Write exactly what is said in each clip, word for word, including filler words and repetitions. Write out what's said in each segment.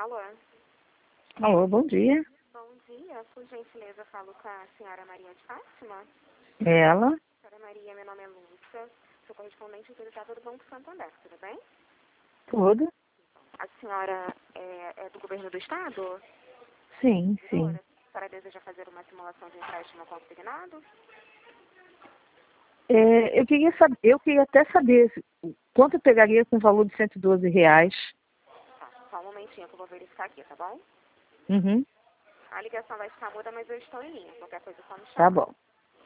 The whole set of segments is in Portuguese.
Alô? Alô, bom dia. Bom dia, por gentileza, falo com a senhora Maria de Fátima. Ela? Senhora Maria, meu nome é Lúcia, sou correspondente autorizada do Banco Santander, tudo bem? Tudo? A senhora é, é do governo do estado? Sim, sim. A senhora deseja fazer uma simulação de empréstimo consignado? É, eu, queria saber, eu queria até saber se- quanto eu pegaria com o valor de cento e doze reais. Tá, só um momentinho que eu vou verificar aqui, tá bom? Uhum, A ligação vai ficar muda, mas eu estou em linha, qualquer coisa é só me tá chamar. bom.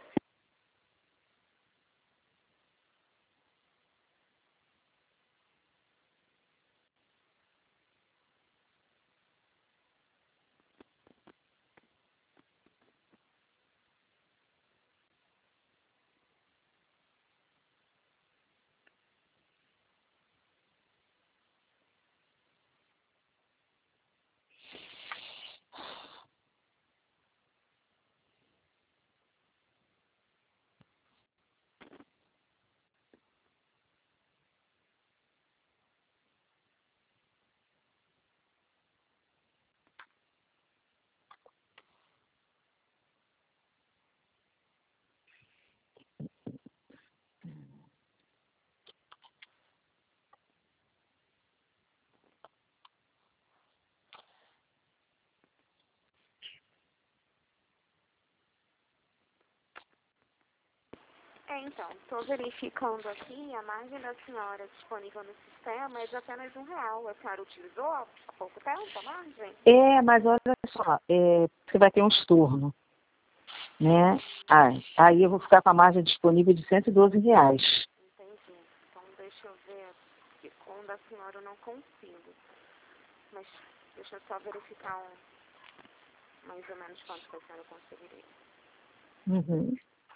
É, então, estou verificando aqui a margem da senhora disponível no sistema é de apenas um real. A senhora utilizou há pouco tempo a margem? É, mas olha só, é, você vai ter um estorno, né? Aí, aí eu vou ficar com a margem disponível de cento e doze reais. Entendi. Então, deixa eu ver aqui. Com o da senhora eu não consigo. Mas deixa eu só verificar um, mais ou menos quanto que a senhora conseguiria. Uhum.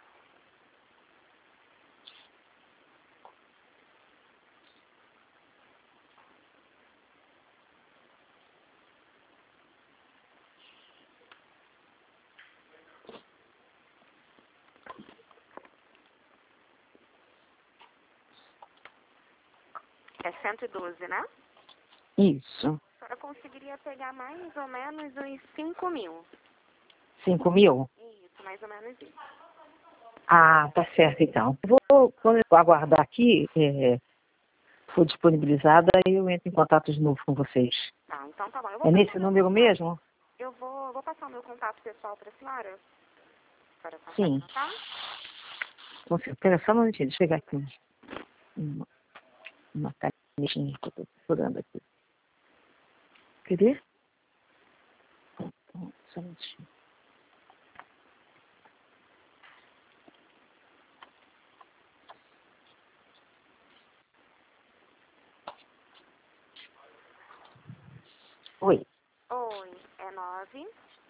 É cento e doze, né? Isso. A senhora conseguiria pegar mais ou menos uns cinco mil. Cinco mil? Isso, mais ou menos isso. Ah, tá certo então. Vou, quando eu aguardar aqui, é, for disponibilizada, aí eu entro em contato de novo com vocês. Tá, então tá bom. Eu vou É passar nesse meu número contato. mesmo? Eu vou, vou passar o meu contato pessoal para a senhora. A senhora consegue Sim. anotar? Com certeza. Espera só um momentinho, deixa eu pegar aqui uma, uma canetinha que eu estou procurando aqui. Quer ver? Então, só um minutinho. Oi. Oi, é nove.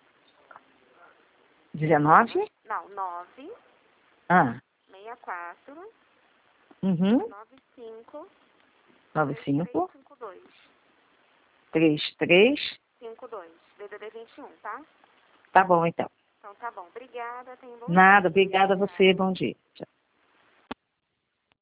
dezenove? Não, nove, Ah. seis quatro, Uhum. nove cinco, nove três três cinco, cinco dois. três três. cinco dois. D D D vinte e um, tá? Tá bom, então. Então tá bom. Obrigada, tenha um bom dia. Nada, obrigada a você. Bom dia. Tchau.